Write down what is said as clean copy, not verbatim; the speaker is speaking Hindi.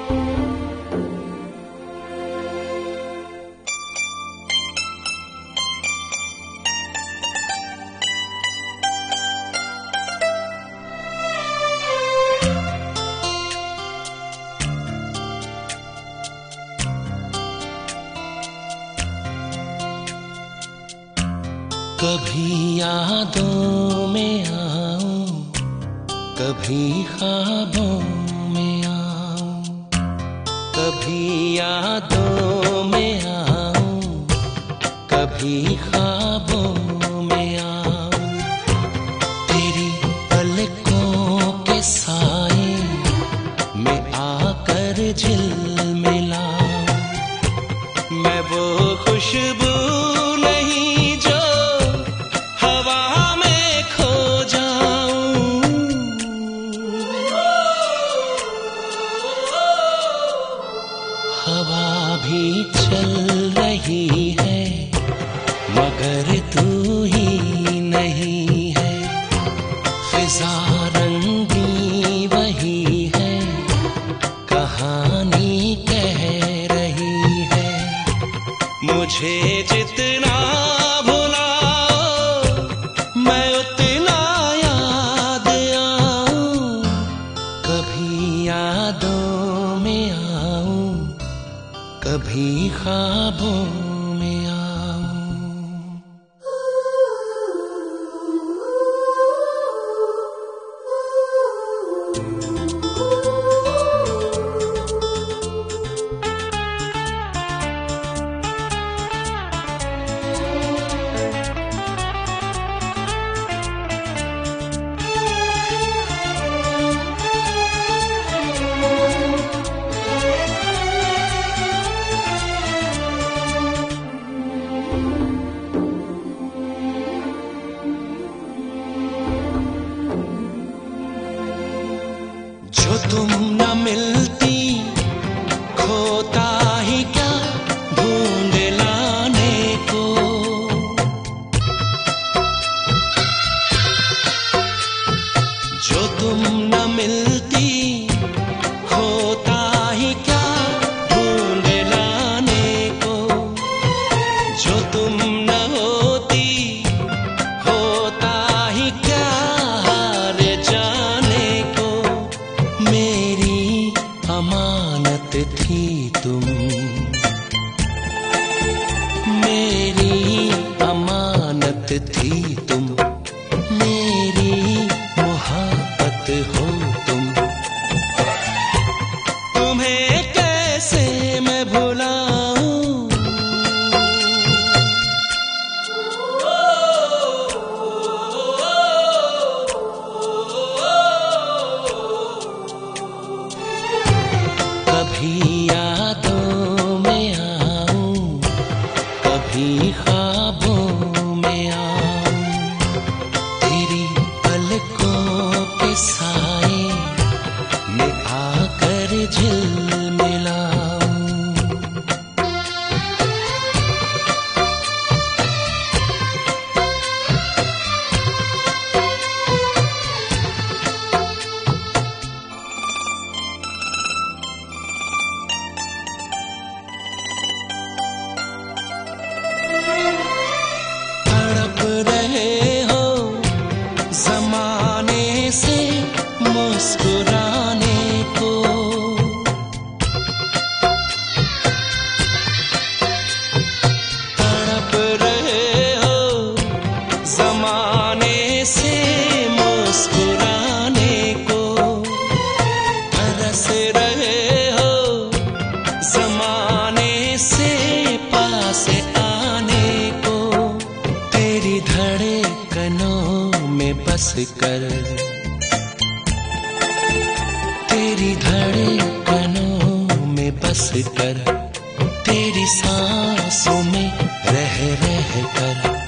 कभी यादों में आऊं, कभी ख्वाबों में आऊं, कभी यादों में आऊं, कभी ख्वाबों में आऊं। तेरी पलकों के साए में आकर झिलमिलाऊं। मैं वो खुशबू नहीं जो हवा में खो जाऊं। हवा भी चल रही है मगर तू ही नहीं है। फिजा रंगी वही है, कहानी कह रही है। मुझे जितना भुलाओ मैं उतना याद आऊं। कभी यादों में आऊं, कभी ख्वाबों में आऊं। जो तुम न मिलती खोता ही क्या ढूंढ लाने को। जो तुम न मिलती खोता ही क्या ढूंढ लाने को। जो तुम न होती होता ही क्या हार जाने को। मेरी अमानत थी तुम, मेरी अमानत थी तुम, मेरी मोहब्बत हो तुम। तुम्हें कैसे मैं भुलाऊं। कभी यादों में आऊं, कभी ख्वाबों में आऊं। तेरी पलकों के साए में आकर झिलमिलाऊं। ज़माने से मुस्कुराने को। तड़प रहे हो ज़माने से मुस्कुराने को। तरस रहे हो ज़माने से पास आने को। तेरी धड़कनों में बस कर, तेरी धड़कनों में बस कर, तेरी सांसों में रह रह कर।